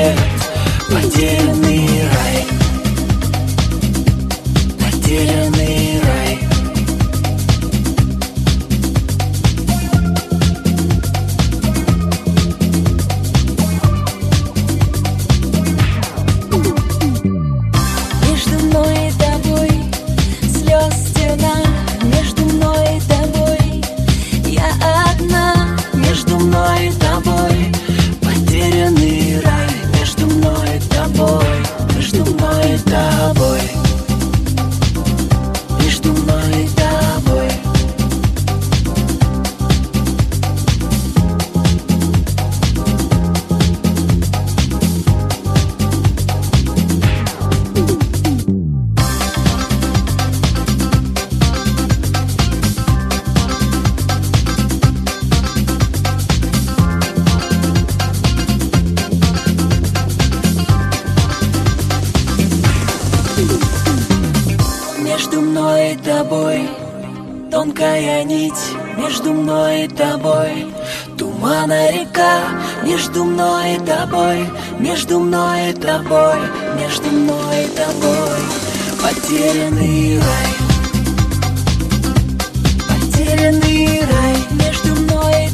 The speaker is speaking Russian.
свет, потерянный рай, потерянный рай. Между мной и тобой слез стена, между мной и тобой я одна. Между мной и тобой потерянный рай, между мной и тобой, между мной и тобой, между мной и тобой. Между мной и тобой тонкая нить, между мной и тобой тумана река, между мной и тобой, между мной и тобой, между мной и тобой потерянный рай, потерянный рай, между мной и